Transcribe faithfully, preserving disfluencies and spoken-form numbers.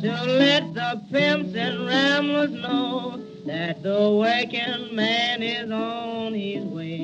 to let the pimps and ramblers know that the working man is on his way.